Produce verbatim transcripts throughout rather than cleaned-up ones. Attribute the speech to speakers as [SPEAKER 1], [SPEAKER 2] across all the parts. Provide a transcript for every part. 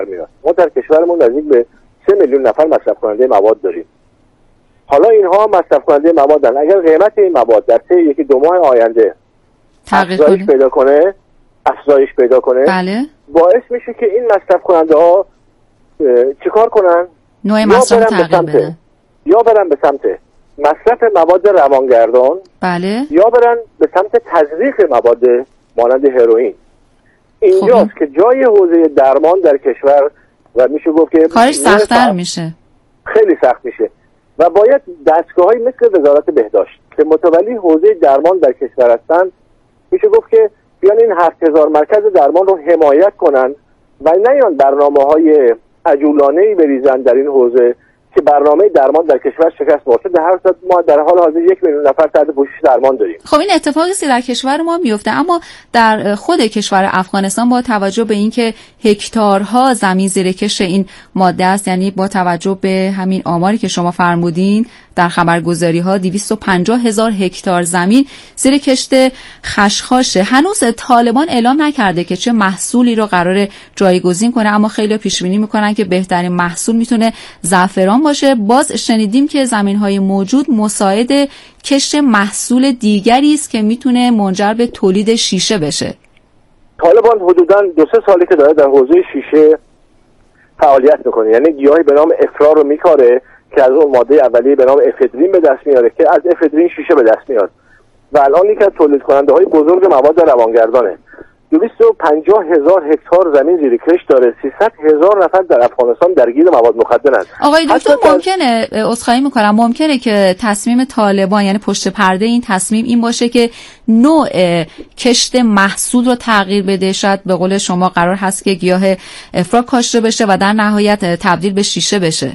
[SPEAKER 1] میاد. ما در کشورمون نزدیک به سه میلیون نفر مصرف کننده مواد داریم. حالا اینها مصرف کننده موادن. اگر قیمت این مواد در طی یکی دو ماه آینده افزایش پیدا کنه، افزایش پیدا کنه،
[SPEAKER 2] بله.
[SPEAKER 1] باعث میشه که این مصرف کننده ها چیکار کنن؟
[SPEAKER 2] نوع مصرف تغییر بدن.
[SPEAKER 1] یا برن به سمت مصرف مواد روانگردان،
[SPEAKER 2] بله،
[SPEAKER 1] یا برن به سمت تزریق مواد مانند هروئین. اینجاست خب. که جای حوزه درمان در کشور و میشه گفت که
[SPEAKER 2] کارش سخت‌تر میشه،
[SPEAKER 1] خیلی سخت میشه و باید دستگاه‌هایی مثل وزارت بهداشت که متولی حوزه درمان در کشور هستند، میشه گفت که بیان این هفت هزار مرکز درمان رو حمایت کنن و نیان برنامه‌های عجولانه‌ای بریزن در این حوزه که برنامه درمان در کشور شکست خورده. در هر صورت ما در حال حاضر یک میلیون نفر تحت پوشش درمان داریم.
[SPEAKER 2] خب این اتفاقی که در کشور ما میفته، اما در خود کشور افغانستان با توجه به اینکه هکتارها زمین زیر کشت این ماده است، یعنی با توجه به همین آماری که شما فرمودین در خبرگزاری ها دویست و پنجاه هزار هکتار زمین زیر کشت خشخاشه. هنوز طالبان اعلام نکرده که چه محصولی رو قراره جایگزین کنه، اما خیلی پیش بینی میکنن که بهترین محصول میتونه زعفران باشه. باز شنیدیم که زمین‌های موجود مساعد کشت محصول دیگری است که میتونه منجر به تولید شیشه بشه.
[SPEAKER 1] طالبان حدوداً دو سه سالی که داره در حوزه شیشه فعالیت میکنه، یعنی گیاهی به نام افرا رو میکاره که از اون ماده اولیه به نام افدرین به دست میاره که از افدرین شیشه به دست میاد و الان یکی از تولید کننده های بزرگ مواد روانگردانه. دویست و پنجاه هزار هکتار زمین زیر کشت داره. سیصد هزار نفر در افغانستان درگیر مواد مخدرن.
[SPEAKER 2] آقای دکتر ممکنه عذرخواهی میکنم ممکنه که تصمیم طالبان، یعنی پشت پرده این تصمیم این باشه که نوع کشت محصول رو تغییر بده؟ شاید به قول شما قرار هست که گیاه افرا کاشته بشه و در نهایت تبدیل به شیشه بشه.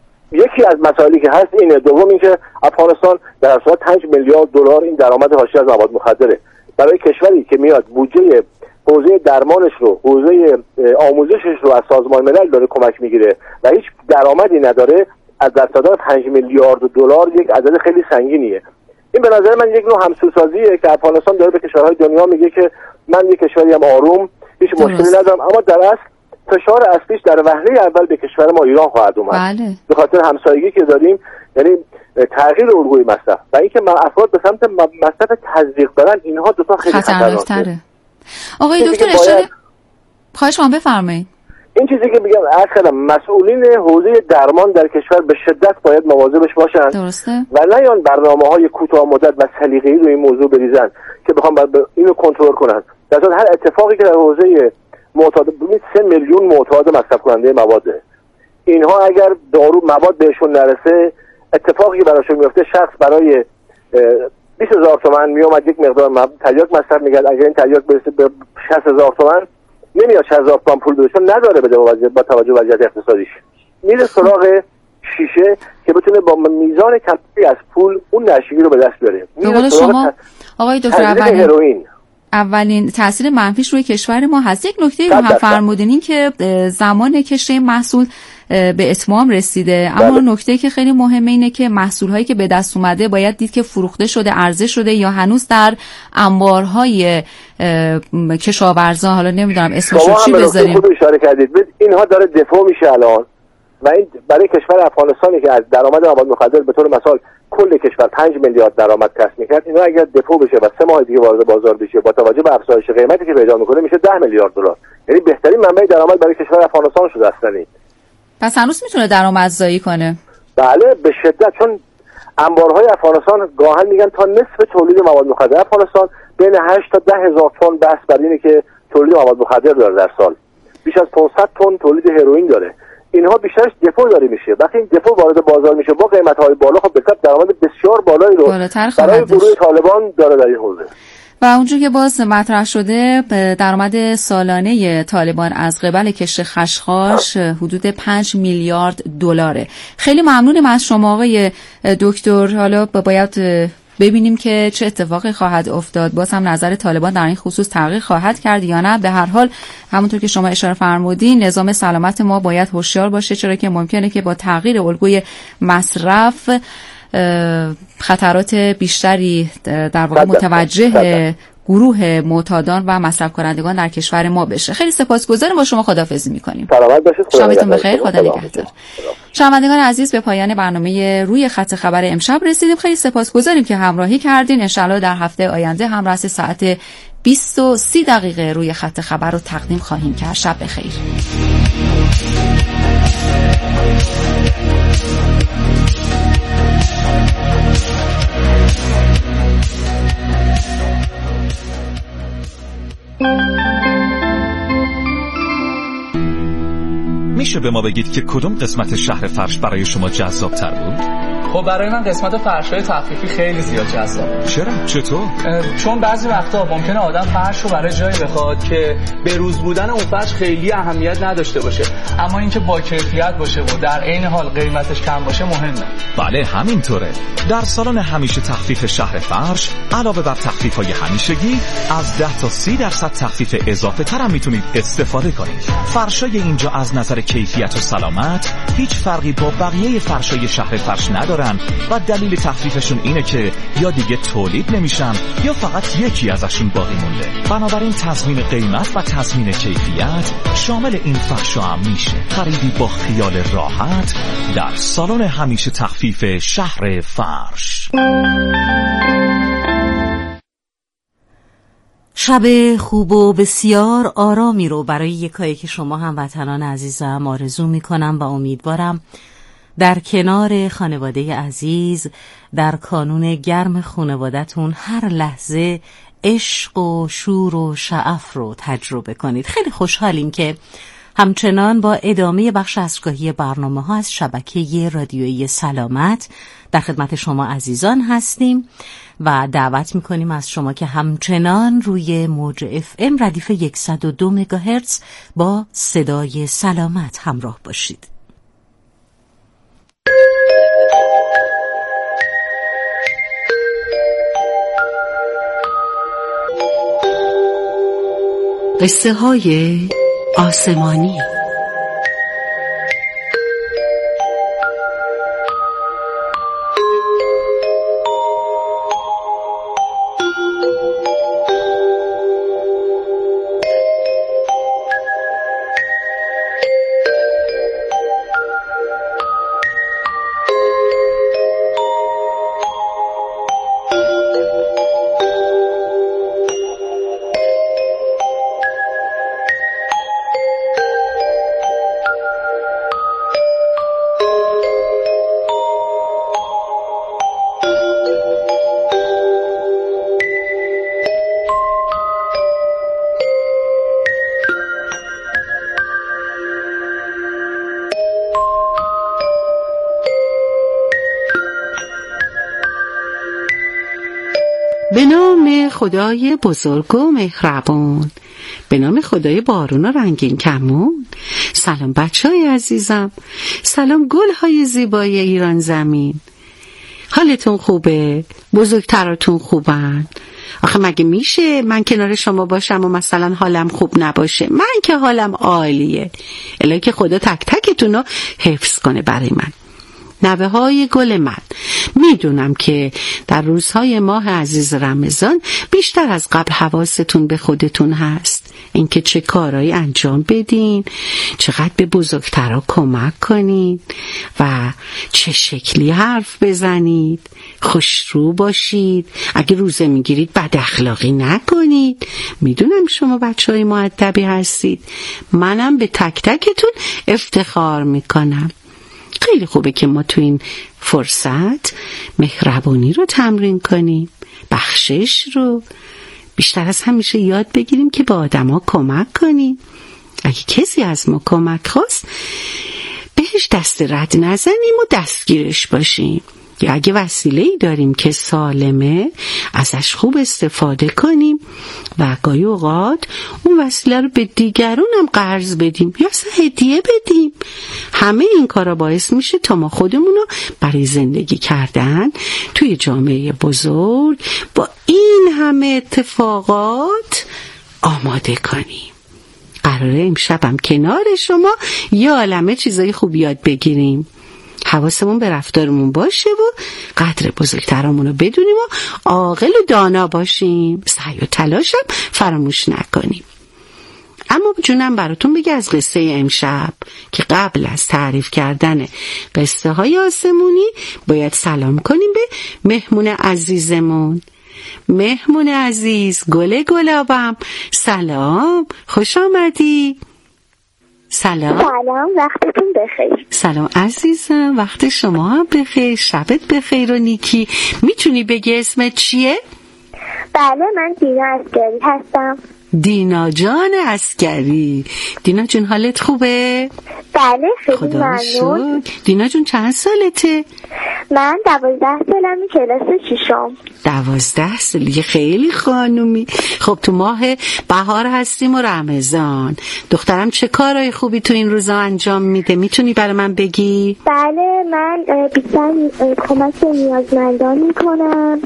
[SPEAKER 1] یکی از مسائلی که هست اینه. دوم اینکه افغانستان در صورت پنج میلیارد دلار این درآمد حاصل از مواد مخدره. برای کشوری که میاد بودجه حوزه درمانش رو، حوزه آموزشش رو از سازمان ملل داره کمک میگیره و هیچ درآمدی نداره، از دستدادن پنج میلیارد دلار یک عدد خیلی سنگینیه. این به نظر من یک نوع همسوسازیه که افغانستان داره به کشورهای دنیا میگه که من یک کشوری هم آروم، هیچ مشکلی ندارم، اما در اصل فشار اصلیش در وهله اول به کشور ما ایران خواهد اومد.
[SPEAKER 2] بله.
[SPEAKER 1] به خاطر همسایگی که داریم، یعنی تغییر الگوی مصرف و اینکه افراد به سمت مصرف تزریق برن، اینها دو تا خیلی خطرناکه.
[SPEAKER 2] آقای دکتر اشاره خواهش می‌کنم بفرمایید.
[SPEAKER 1] این چیزی که میگم اصلا مسئولین حوزه درمان در کشور به شدت باید مواظبش باشن.
[SPEAKER 2] درسته.
[SPEAKER 1] و نیان برنامه‌های کوتاه مدت و سلیقه‌ای رو این موضوع بریزن که بخوام اینو کنترل کنن. در صورت هر اتفاقی که در حوزه معتاد ببینید سه میلیون معتاد مصرف کننده مواده. اینها اگر دارو مواد بهشون نرسه، اتفاقی براشون میفته، شخص برای بیست هزار تومان میومد یک مقدار تریاک مصرف میکرد، اگر این تریاک برسه به شصت هزار تومان نمیاد شصت هزار تومان پول بده، چون نداره بده با توجه به وضعیت اقتصادیش. میره سراغ شیشه که بتونه با میزان کمی از پول اون نشگی رو به دست بیاره.
[SPEAKER 2] میره سراغ آقای دکتر اولین
[SPEAKER 1] هروئین.
[SPEAKER 2] اولین تاثیر منفیش روی کشور ما هست. یک نکته رو هم فرمودین، این که زمان کشت محصول به اتمام رسیده، اما نکته که خیلی مهمه اینه که محصول هایی که به دست اومده باید دید که فروخته شده، عرضه شده یا هنوز در انبارهای کشاورزان، حالا نمیدونم اسمش رو چی بذاریم.
[SPEAKER 1] خود اشاره کردید اینها داره دفاع میشه الان و این برای کشور افغانستانی که از درآمد مواد مخدر به طور مثال کل کشور پنج میلیارد درآمد کسب میکرد، اینا اگر دفاع بشه و سه ماه دیگه وارد بازار بشه با توجه به افزایش قیمتی که پیدا میکنه میشه ده میلیارد دلار. یعنی بهترین منبع درآمد برای کشور افغانستان شده اصلا.
[SPEAKER 2] پس هنوز میتونه درآمدزایی کنه.
[SPEAKER 1] بله به شدت، چون انبارهای افغانستان گاهن میگن تا نصف تولید مواد مخدر افغانستان بین هشت تا ده هزار تن بس بر اینه که تولید مواد مخدر داره در سال. بیش از پانصد تن تولید هروئین داره. اینها بیشترش دفاع داره میشه. وقتی این دفاع وارد بازار میشه با قیمت‌های بالا، خب به کسب درآمد بسیار بالایی رو برای گروه طالبان داره در این حوزه.
[SPEAKER 2] و اونجور که باز مطرح شده، درآمد سالانه طالبان از قبل کشت خشخاش حدود پنج میلیارد دلاره. خیلی ممنونیم از شما آقای دکتر. حالا باید ببینیم که چه اتفاقی خواهد افتاد. باز هم نظر طالبان در این خصوص تغییر خواهد کرد یا نه. به هر حال همونطور که شما اشاره فرمودین، نظام سلامت ما باید هوشیار باشه، چرا که ممکنه که با تغییر الگوی مصرف خطرات بیشتری در واقع متوجه گروه معتادان و مصرف کنندگان در کشور ما بشه. خیلی سپاسگزاریم، با شما خداحافظی می‌کنیم.
[SPEAKER 1] سلامت باشید.
[SPEAKER 2] شبتون بخیر. خدا نگهدار. شنوندگان عزیز، به پایان برنامه روی خط خبر امشب رسیدیم. خیلی سپاسگزاریم که همراهی کردین. ان شاءالله در هفته آینده هم رأس ساعت بیست و سی دقیقه روی خط خبر رو تقدیم خواهیم کرد. شب بخیر.
[SPEAKER 3] میشه به ما بگید که کدوم قسمت شهر فرش برای شما جذاب تر بود؟
[SPEAKER 4] خب برای من قسمت فرش‌های تخفیفی خیلی زیاد جذاب.
[SPEAKER 3] چرا؟ چطور؟
[SPEAKER 4] چون بعضی وقتا ممکنه آدم فرش رو برای جایی بخواد که به روز بودن اون فرش خیلی اهمیت نداشته باشه، اما اینکه با کیفیت باشه و در عین حال قیمتش کم باشه مهمه.
[SPEAKER 3] بله همینطوره. در سالن همیشه تخفیف شهر فرش علاوه بر تخفیف‌های همیشگی از ده تا سی درصد تخفیف اضافه تر هم میتونید استفاده کنید. فرشای اینجا از نظر کیفیت و سلامت هیچ فرقی با بقیه فرشای شهر فرش نداره و دلیل تخفیفشون اینه که یا دیگه تولید نمیشن یا فقط یکی ازشون باقی مونده. بنابراین تضمین قیمت و تضمین کیفیت شامل این فرشا هم میشه. خریدی با خیال راحت در سالن همیشه تخفیف شهر فرش.
[SPEAKER 5] شب خوب و بسیار آرامی رو برای یکایی که شما هموطنان عزیزم آرزو میکنم و امیدوارم در کنار خانواده عزیز در کانون گرم خانواده‌تون هر لحظه عشق و شور و شعف رو تجربه کنید. خیلی خوشحالیم که همچنان با ادامه بخش دستگاهی برنامه ها از شبکه رادیویی سلامت در خدمت شما عزیزان هستیم و دعوت میکنیم از شما که همچنان روی موج اف ام ردیف صد و دو مگاهرتز با صدای سلامت همراه باشید. قصه های آسمانی. به نام خدای بزرگ و مهربان، به نام خدای بارون و رنگین کمون. سلام بچه های عزیزم، سلام گل های زیبای ایران زمین. حالتون خوبه؟ بزرگتراتون خوبن؟ آخه مگه میشه من کنار شما باشم و مثلا حالم خوب نباشه؟ من که حالم عالیه. الهی که خدا تک تکتون رو حفظ کنه برای من. نوه های گل من، میدونم که در روزهای ماه عزیز رمضان بیشتر از قبل حواستون به خودتون هست، اینکه چه کارهایی انجام بدین، چقدر به بزرگترها کمک کنید و چه شکلی حرف بزنید، خوشرو باشید، اگه روزه میگیرید بد اخلاقی نکنید. میدونم شما بچه های مؤدبی هستید، منم به تک تکتون افتخار میکنم. خیلی خوبه که ما تو این فرصت مهربانی رو تمرین کنیم، بخشش رو بیشتر از همیشه یاد بگیریم که به آدما کمک کنیم. اگه کسی از ما کمک خواست بهش دست رد نزنیم و دستگیرش باشیم، یا اگه وسیله‌ای داریم که سالمه ازش خوب استفاده کنیم و گاهی اوقات اون وسیله رو به دیگرون هم قرض بدیم یا اصلا هدیه بدیم. همه این کارا باعث میشه تا ما خودمون رو برای زندگی کردن توی جامعه بزرگ با این همه اتفاقات آماده کنیم. قراره امشبم کنار شما یه عالمه چیزای خوب یاد بگیریم. حواسمون به رفتارمون باشه و قدر بزرگترامون رو بدونیم و عاقل و دانا باشیم. سعی و تلاشم فراموش نکنیم. اما جونم براتون بگه از قصه امشب که قبل از تعریف کردن قصه های آسمونی باید سلام کنیم به مهمون عزیزمون. مهمون عزیز، گل گلابم، سلام، خوش آمدی. سلام.
[SPEAKER 6] سلام، وقتتون بخیر.
[SPEAKER 5] سلام عزیزم، وقت شما هم بخیر، شبت بخیر و نیکی. میتونی بگی اسمت چیه؟
[SPEAKER 6] بله، من دینا عسگری هستم.
[SPEAKER 5] دینا جان عسگری. دینا جون حالت خوبه؟
[SPEAKER 6] بله، خیلی
[SPEAKER 5] خدا
[SPEAKER 6] ممنون.
[SPEAKER 5] شکر. دینا جون چند سالته؟
[SPEAKER 6] من دوازده سالمی، کلاس ششم.
[SPEAKER 5] دوازده سالی، خیلی خانومی. خب تو ماه بهار هستیم و رمضان. دخترم چه کارهای خوبی تو این روزا انجام میده؟ میتونی برای من بگی؟
[SPEAKER 6] بله، من بیشتر کمک به نیازمندان میکنم،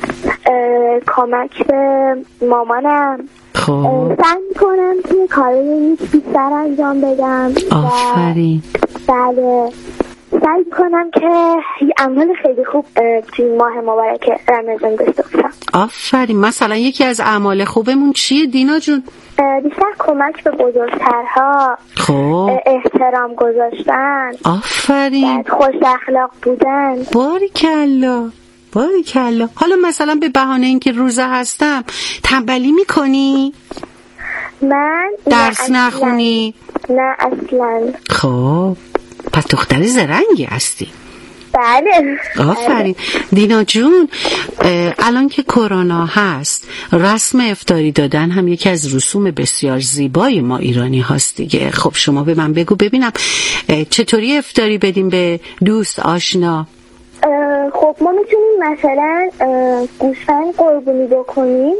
[SPEAKER 6] کمک به مامانم.
[SPEAKER 5] خب
[SPEAKER 6] سعی میکنم که کارهای بیشتر انجام بدم.
[SPEAKER 5] آفرین.
[SPEAKER 6] بله، سعی کنم که یه عمل خیلی خوب توی ماه مبارک رمضان داشته باشم.
[SPEAKER 5] آفرین. مثلا یکی از اعمال خوبمون چیه دینا جون؟
[SPEAKER 6] بیشتر کمک به بزرگترها،
[SPEAKER 5] خب
[SPEAKER 6] احترام گذاشتن،
[SPEAKER 5] آفرین،
[SPEAKER 6] خوش اخلاق بودن.
[SPEAKER 5] باریکالله باریکالله. حالا مثلا به بهانه اینکه روزه هستم تنبلی میکنی؟
[SPEAKER 6] من
[SPEAKER 5] درس
[SPEAKER 6] نه
[SPEAKER 5] نخونی؟
[SPEAKER 6] نه اصلا.
[SPEAKER 5] خب پس دختر زرنگی هستی.
[SPEAKER 6] بله.
[SPEAKER 5] آفرین. دینا جون، الان که کرونا هست رسم افطاری دادن هم یکی از رسوم بسیار زیبای ما ایرانی هاست دیگه. خب شما به من بگو ببینم چطوری افطاری بدیم به دوست آشنا؟
[SPEAKER 6] خب ما میتونیم مثلا گوسفند قربونی بکنیم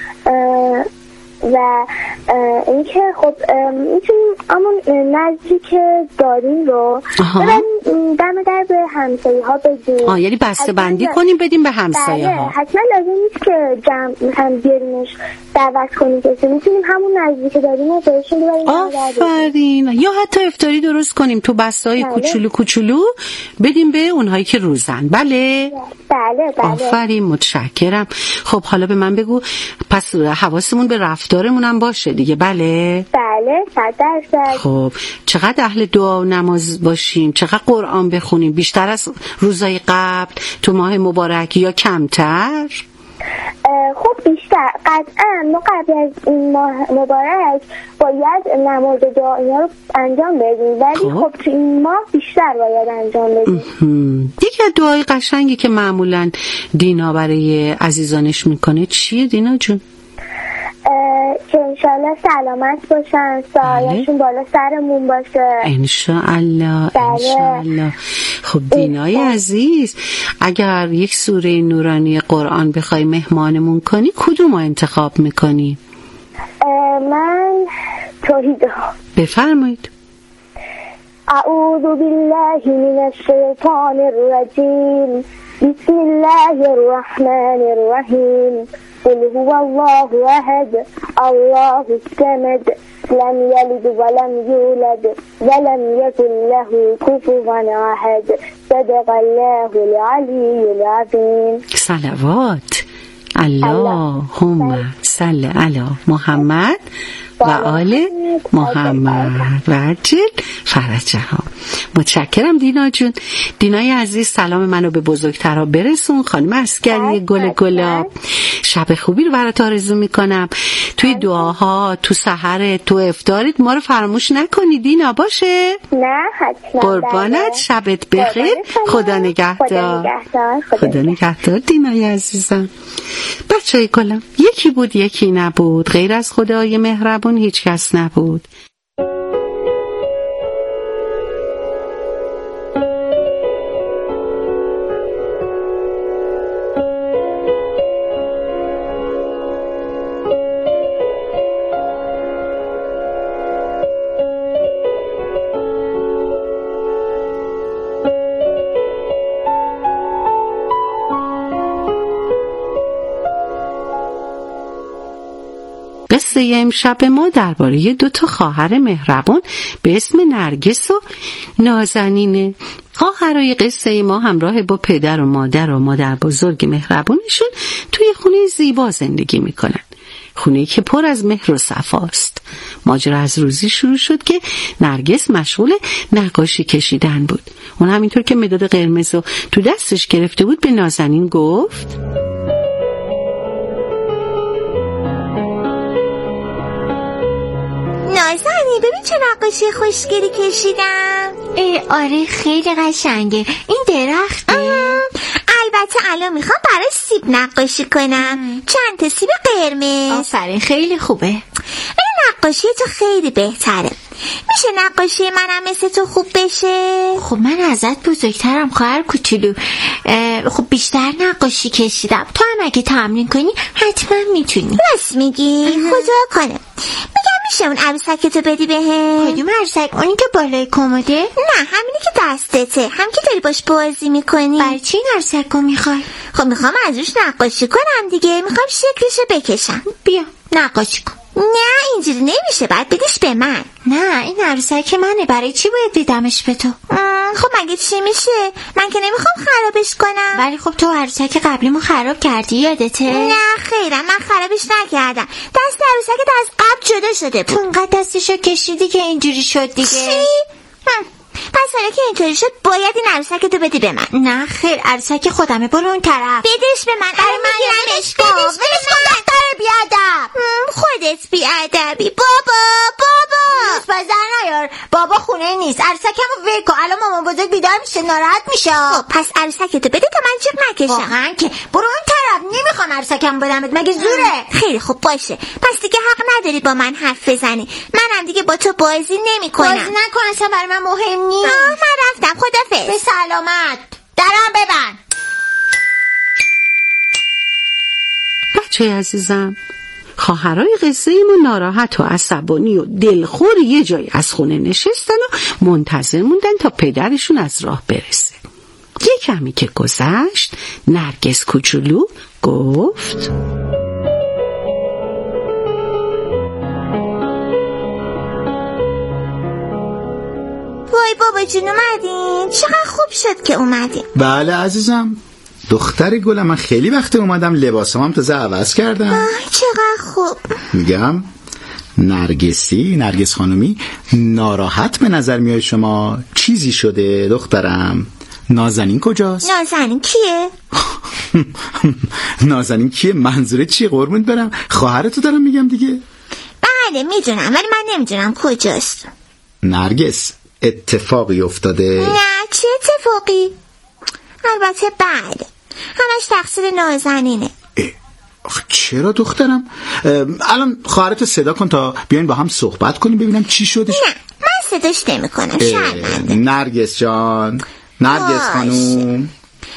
[SPEAKER 6] و اینکه خب میتونیم همون نزدی که داریم رو ببریم دم در به همسایه ها بدیم.
[SPEAKER 5] آه یعنی بسته بندی کنیم بدیم به همسایه ها.
[SPEAKER 6] حتما لازم نیست که جمع مثلا بیاریمش دعوت کنیم، که میتونیم همون نزدی که داریم رو بهشون ببریم.
[SPEAKER 5] آفرین. یا حتی افطاری درست کنیم تو بسته های کوچولو کوچولو بدیم به اونهایی که روزن. بله
[SPEAKER 6] بله بله.
[SPEAKER 5] آفرین، متشکرم. خب حالا به من بگو پس حواسمون به رفتارمونم باشه دیگه. بله
[SPEAKER 6] بله صد درصد.
[SPEAKER 5] خب چقدر اهل دعا و نماز باشیم؟ چقدر قرآن بخونیم؟ بیشتر از روزای قبل تو ماه مبارک یا کمتر؟
[SPEAKER 6] خب بیشتر قطعا. ما قبل از این ماه مبارک باید نماز و دعا اینا رو انجام بدیم، ولی خب, خب تو این ماه بیشتر باید انجام بدیم.
[SPEAKER 5] یکی از دعای قشنگی که معمولا دینا برای عزیزانش میکنه چیه دینا جون؟
[SPEAKER 6] که انشالله سلامت باشن، سایه‌شون بالا سرمون باشه
[SPEAKER 5] انشالله. انشالله. خب دینای عزیز، اگر یک سوره نورانی قرآن بخوای مهمانمون کنی کدوم رو انتخاب میکنی؟
[SPEAKER 6] من توحید.
[SPEAKER 5] بفرمایید.
[SPEAKER 6] اعوذ بالله من الشیطان الرجیم، بسم الله الرحمن الرحیم، قل هو الله احد الله الصمد لم یلد ولم یولد ولم یکن له کفوا احد صدق الله العلی العظیم.
[SPEAKER 5] صلوات. اللهم صل علی محمد و آل محمد و عجل فرجها. متشکرم دینا جون. دینای عزیز، سلام منو به بزرگترها برسون. خانم عسگری گل گلاب، شب خوبی رو برات آرزو میکنم. توی دعاها، تو سحر، تو افطارت ما رو فراموش نکنی دینا، باشه؟
[SPEAKER 6] نه حتما.
[SPEAKER 5] قربانت، شبت بخیر. خدا نگهدار. خدا نگهدار دینای عزیزم. بچه‌ی گلم، یکی بود یکی نبود، غیر از خدای مهربون هیچ کس نبود. قصه امشب ما درباره دو تا خواهر مهربان به اسم نرگس و نازنینه. خواهر خواهرای قصه ما همراه با پدر و مادر و مادر بزرگ مهربونشون توی خونه زیبا زندگی میکنن. خونه‌ای که پر از مهر و صفاست. ماجرا از روزی شروع شد که نرگس مشغول نقاشی کشیدن بود. اون همینطور که مداد قرمز رو تو دستش گرفته بود به نازنین گفت:
[SPEAKER 7] نازنین ببین چه نقاشی خوشگلی کشیدم.
[SPEAKER 8] ای آره خیلی قشنگه. این درخته.
[SPEAKER 7] البته الان میخوام برای سیب نقاشی کنم. چند تا سیب قرمز.
[SPEAKER 8] آفرین خیلی خوبه.
[SPEAKER 7] این نقاشی تو خیلی بهتره. میشه نقاشی منم مثل تو خوب بشه؟
[SPEAKER 8] خب من ازت بزرگترم خواهر کوچولو. خب بیشتر نقاشی کشیدم. تو هم اگه تمرین کنی حتما میتونی.
[SPEAKER 7] راست میگی؟ خدا کنه. میگم میشه اون عروسک تو بدی بهم؟
[SPEAKER 8] کدوم عروسک؟ اونی که بالای کمده؟
[SPEAKER 7] نه همینی که دستته، هم که داری باش بازی میکنی.
[SPEAKER 8] برای چی این عروسک رو میخوای؟
[SPEAKER 7] خب میخوام از روش نقاشی کنم دیگه. میخوام شکلشو بکشم.
[SPEAKER 8] بیا نقاشی کن.
[SPEAKER 7] نه اینجوری نمیشه، بعد بدیش به من.
[SPEAKER 8] نه این عروسک منه، برای چی باید دیدمش به تو؟
[SPEAKER 7] خب مگه چی میشه؟ من که نمیخوام خرابش کنم.
[SPEAKER 8] ولی خب تو عروسک قبلیمو خراب کردی یادته؟
[SPEAKER 7] نه خیرم من خرابش نکردم. دست عروسکت از قبل جدا شده بود.
[SPEAKER 8] تو انقدر دستشو کشیدی که اینجوری شد دیگه.
[SPEAKER 7] چی؟ پس حالا که اینطوری شد باید این عروسک تو بدی به من.
[SPEAKER 8] نه خیر عروسک خودمه، برو اون طرف.
[SPEAKER 7] بدش به من.
[SPEAKER 8] برای من یادش کن.
[SPEAKER 7] بدش به من.
[SPEAKER 8] دختر بیادب.
[SPEAKER 7] خودت بیادبی. بابا بابا
[SPEAKER 8] بازر نیار. بابا خونه نیست. عروسکمو ول کن. الان مامان بزرگ بیدار میشه ناراحت میشه.
[SPEAKER 7] خب پس عروسک تو بده تا من جیغ نکشم.
[SPEAKER 8] واقعا که برو اون طرف. نمیخوام عروسکمو بدمت، مگه زوره؟
[SPEAKER 7] خیلی خوب باشه. پس دیگه حق نداری با من حرف بزنی. منم دیگه با تو بازی نمیکنم.
[SPEAKER 8] بازی نکن، اصلا برای من مهم نیست.
[SPEAKER 7] آه من رفتم. خدافظ.
[SPEAKER 8] به سلامت. درم ببند.
[SPEAKER 5] بچه عزیزم، خواهرای قصه ما ناراحت و عصبانی و دلخور یه جایی از خونه نشستن و منتظر موندن تا پدرشون از راه برسه. یه کمی که گذشت نرگس کوچولو گفت:
[SPEAKER 7] وای بابا جون اومدین. چقدر خوب شد که اومدین.
[SPEAKER 9] بله عزیزم، دختر گلم، من خیلی وقت اومدم، لباسام هم تازه عوض کردم.
[SPEAKER 7] آه چقدر خوب.
[SPEAKER 9] میگم نرگسی، نرگس خانومی ناراحت به نظر میاد شما. چیزی شده دخترم؟ نازنین کجاست؟
[SPEAKER 7] نازنین کیه؟
[SPEAKER 9] نازنین کیه؟ منظوره چیه قربونت برم؟ خواهرتو دارم میگم دیگه.
[SPEAKER 7] بله میدونم ولی من نمیدونم کجاست.
[SPEAKER 9] نرگس اتفاقی افتاده؟
[SPEAKER 7] نه چه اتفاقی؟ البته بله همش تقصیر نازنینه.
[SPEAKER 9] چرا دخترم؟ الان خواهرتو صدا کن تا بیاین با هم صحبت کنیم ببینم چی شدش.
[SPEAKER 7] نه من صداش نمی کنم. شرمنده.
[SPEAKER 9] نرگس جان، نرگس خانوم،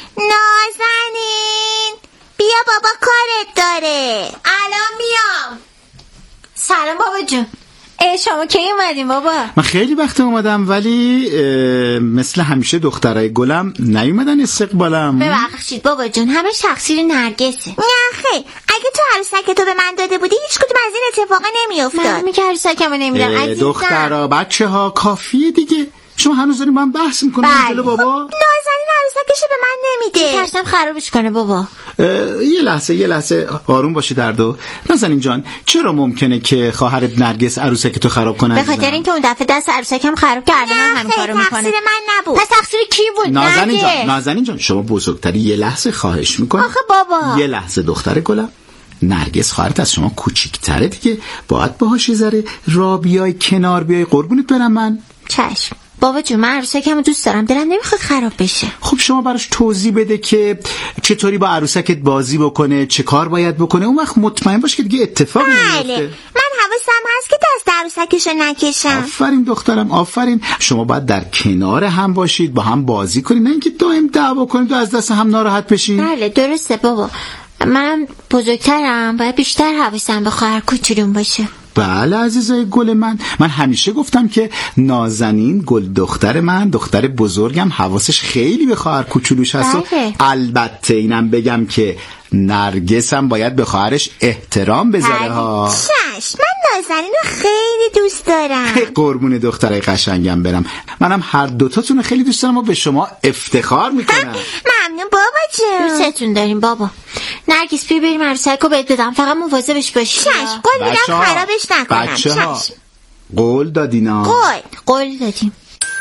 [SPEAKER 7] نازنین بیا بابا کارت داره.
[SPEAKER 8] الان میام. سلام بابا جون. ای شما کی اومدین بابا؟
[SPEAKER 9] من خیلی وقت اومدم ولی مثل همیشه دخترای گلم نیومدن استقبالم.
[SPEAKER 8] ببخشید بابا جون، همش تقصیر نرگسه.
[SPEAKER 7] نه خیر، اگه تو عروسک تو به من داده بودی هیچ کدوم از این اتفاقا نمیافتاد.
[SPEAKER 8] من میگه عروسکمو نمیدم عزیزم.
[SPEAKER 9] دخترا بچه ها کافیه دیگه. شما هنوز داریم من بحث میکنیم جلو بابا.
[SPEAKER 7] نازنین عروسکشو به من نمیده.
[SPEAKER 8] ترسم خرابش کنه بابا.
[SPEAKER 9] یه لحظه یه لحظه آروم باشی دردو. نازنین جان، چرا ممکنه که خواهرت نرگس عروسک تو خراب کنه؟
[SPEAKER 8] به خاطر اینکه اون دفعه دست عروسکم خراب کرده من همین کارو میکنه.
[SPEAKER 7] تقصیر من نبود.
[SPEAKER 8] پس تقصیر کی بود؟
[SPEAKER 9] نازنین جان، نازنین جان شما بزرگتری، یه لحظه خواهش میکنم.
[SPEAKER 8] آخه بابا
[SPEAKER 9] یه لحظه دختر گلم. نرگس خواهرت از شما کوچیک‌تره دیگه، باید باهاش یه ذره راه بیای، کنار بیای. قربونت برم من.
[SPEAKER 8] چشم بابا جون، من عروسکمو دوست دارم، دلم نمیخواد خراب بشه.
[SPEAKER 9] خب شما براش توضیح بده که چطوری با عروسکت بازی بکنه، چه کار باید بکنه. اون وقت مطمئن باش که دیگه اتفاقی نمیفته.
[SPEAKER 7] بله من حواسم هست که دست عروسکشو نکشم.
[SPEAKER 9] آفرین دخترم آفرین. شما باید در کنار هم باشید، با هم بازی کنید، نه اینکه دائم دعوا کنید و از دست هم ناراحت بشید.
[SPEAKER 8] بله درسته بابا، من بزرگترم، باید بیشتر حواسم به خواهر کوچولوم باشه.
[SPEAKER 9] بله عزیزای گل من، من همیشه گفتم که نازنین گل دختر من، دختر بزرگم، حواسش خیلی به خواهر کوچولوش هست.
[SPEAKER 8] بله.
[SPEAKER 9] البته اینم بگم که نرگس هم باید به خواهرش احترام بذاره ها.
[SPEAKER 7] چشم، من نازنین رو خیلی دوست دارم.
[SPEAKER 9] قربون دخترای قشنگم برم. منم هر دوتاتون رو خیلی دوست دارم و به شما افتخار میکنم.
[SPEAKER 7] ممنون بابا جون.
[SPEAKER 8] دوستتون داریم بابا. نرگس بیا بریم عروسک رو بهت بدم، فقط مواظبش باشی.
[SPEAKER 7] چشم، قول میدم خرابش نکنم.
[SPEAKER 9] بچه ها قول دادینا؟
[SPEAKER 7] قول
[SPEAKER 8] قول دادیم.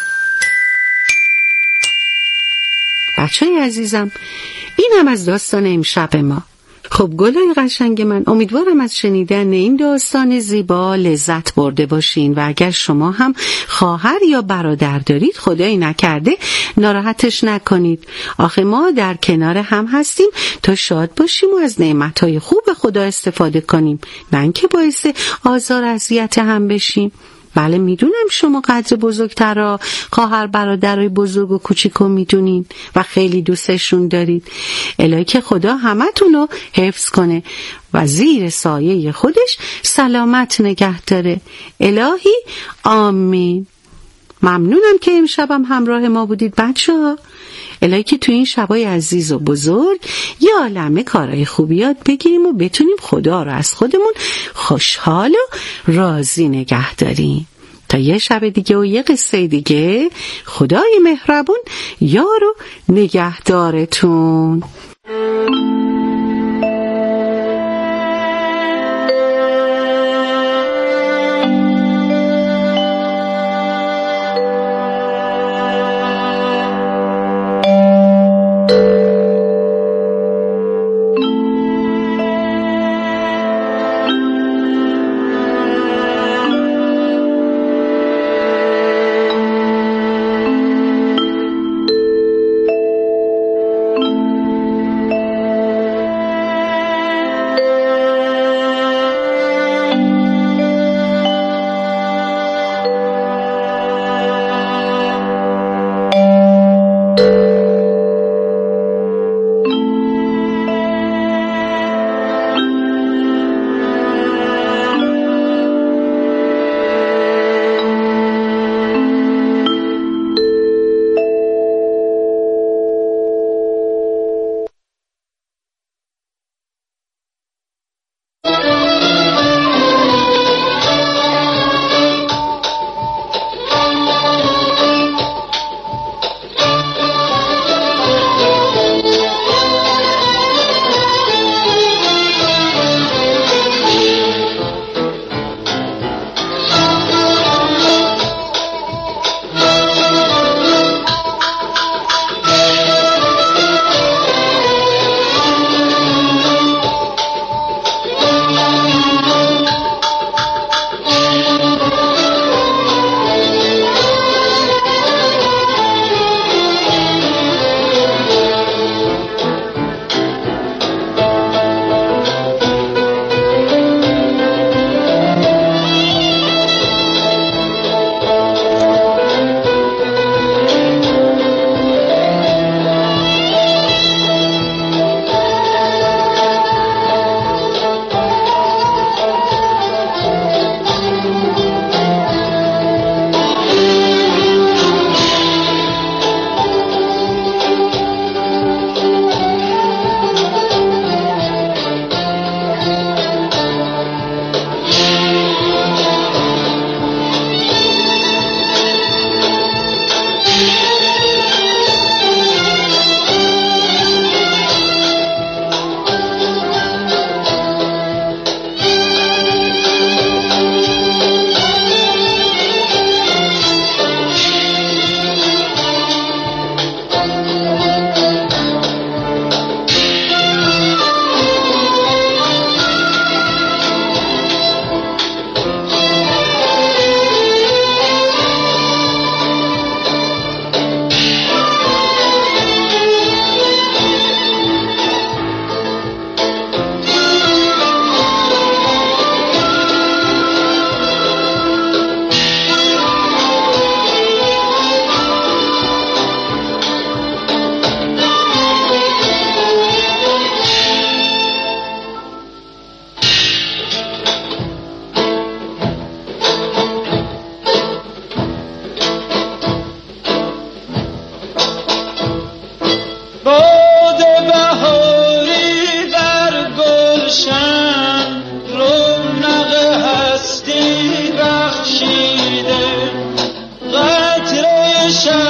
[SPEAKER 5] بچه های عزیزم، این هم از داستان امشب ما. خب گلای قشنگ من، امیدوارم از شنیدن این داستان زیبا لذت برده باشین و اگر شما هم خواهر یا برادر دارید خدایی نکرده ناراحتش نکنید. آخه ما در کنار هم هستیم تا شاد باشیم و از نعمتهای خوب خدا استفاده کنیم، نه اینکه باعث آزار اذیت هم بشیم. بله میدونم شما قدر بزرگترا خواهر برادرای بزرگ و کوچیکو میدونین و خیلی دوستشون دارید. الهی که خدا همتونو حفظ کنه و زیر سایه خودش سلامت نگه داره. الهی آمین. ممنونم که امشبم همراه ما بودید بچه ها. الهی که تو این شبای عزیز و بزرگ یه عالمه کارهای خوبی یاد بگیریم و بتونیم خدا رو از خودمون خوشحال و راضی نگه داریم. تا یه شب دیگه و یه قصه دیگه، خدای مهربون یار و نگهدارتون.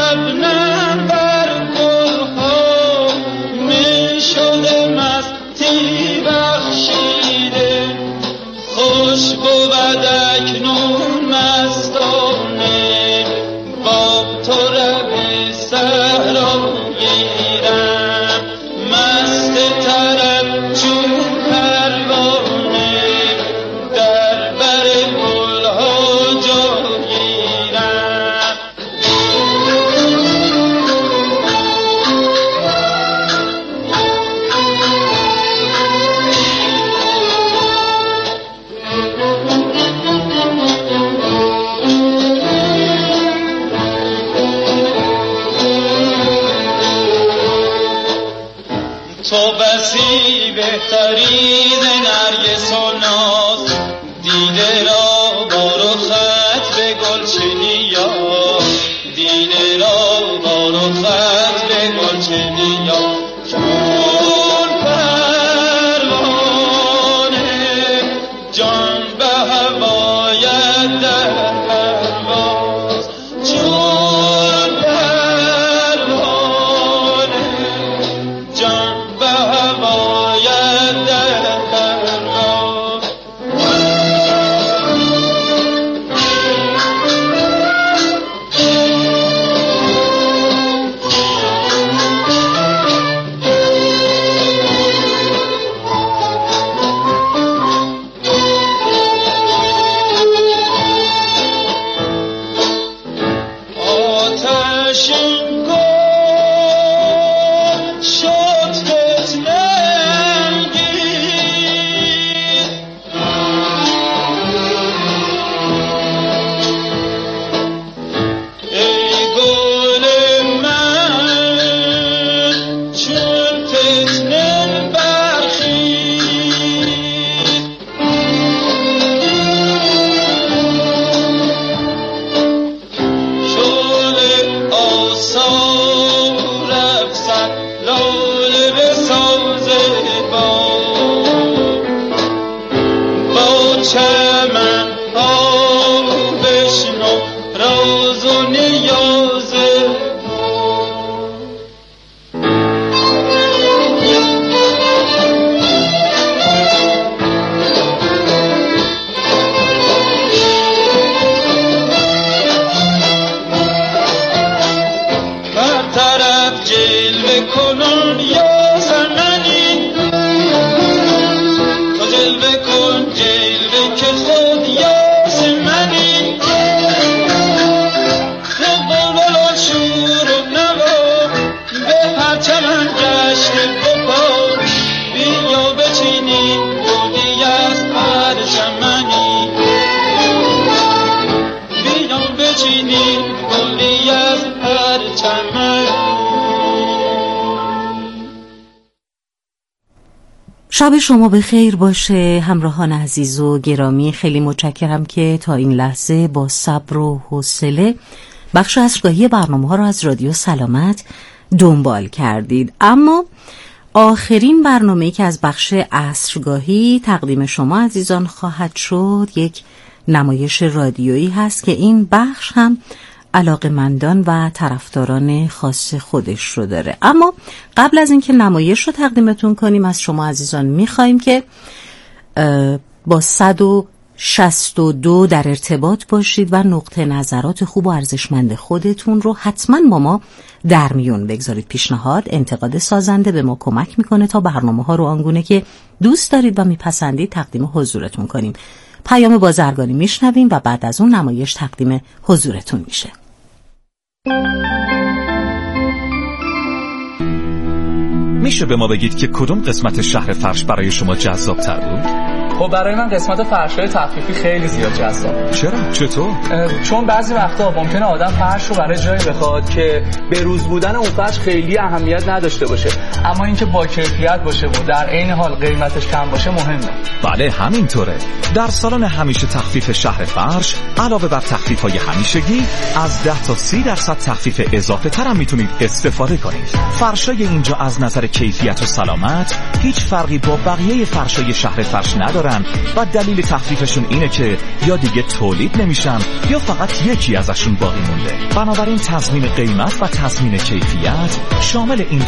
[SPEAKER 10] شبنم بر گلها می شده مستی بخشیده خوش بود اکنون مستانه با تو رب صحرا گیرم مست طرب چون پروانه در بر گلها جا گیرم تو بسی بهتری ز نرگس و ناز دیده را با رخت به گلچنیا دیده را با رخت به گلچنیا چون پروانه جان به هوایت در پرواز چون پروانه جان به هوایت در پرواز آتشین گل شد فتنه‌انگیز ای گل من چون فتنه برخیز شعله آثار افسد لاله بساز باد با چمن ها بشنو راز و نیاز هر طرف جلوه کنون یا زمانی تو جلوه کن جلوه که خود یا زمانی تو بلبل و شور و نوا به پرچمن جشن بپا بیا بچینی بودی از پرچمنی بیا بچینی بودی از پرچمنی.
[SPEAKER 5] شب شما به خیر باشه همراهان عزیز و گرامی. خیلی متشکرم که تا این لحظه با صبر و حوصله بخش عصرگاهی برنامه ها رو از رادیو سلامت دنبال کردید. اما آخرین برنامه‌ای که از بخش عصرگاهی تقدیم شما عزیزان خواهد شد یک نمایش رادیویی هست که این بخش هم علاقه‌مندان و طرفداران خاص خودش رو داره. اما قبل از اینکه نمایش رو تقدیمتون کنیم از شما عزیزان می‌خوایم که با صد و شصت و دو در ارتباط باشید و نقطه نظرات خوب و ارزشمند خودتون رو حتما با ما در میون بگذارید. پیشنهاد، انتقاد سازنده به ما کمک میکنه تا برنامه ها رو آنگونه که دوست دارید و میپسندید تقدیم حضورتون کنیم. پیام بازرگانی میشنویم و بعد از اون نمایش تقدیم حضورتون میشه.
[SPEAKER 3] میشه به ما بگید که کدوم قسمت شهر فرش برای شما جذاب تر بود؟
[SPEAKER 4] خب برای من قسمت فرش‌های تخفیفی خیلی زیاد جذاب.
[SPEAKER 3] چرا؟ چطور؟
[SPEAKER 4] چون بعضی وقتا ممکنه آدم فرش رو برای جایی بخواد که به روز بودن اون فرش خیلی اهمیت نداشته باشه، اما اینکه با کیفیت باشه و در عین حال قیمتش کم باشه مهمه.
[SPEAKER 3] بله همینطوره. در سالن همیشه تخفیف شهر فرش علاوه بر تخفیف‌های همیشگی از ده تا سی درصد تخفیف اضافه تر هم میتونید استفاده کنید. فرشای اینجا از نظر کیفیت و سلامت هیچ فرقی با بقیه فرشای شهر فرش نداره ندارن و دلیل تخفیفشون اینه که یا دیگه تولید نمیشن یا فقط یکی ازشون باقی مونده. بنابراین تضمین قیمت و تضمین کیفیت شامل این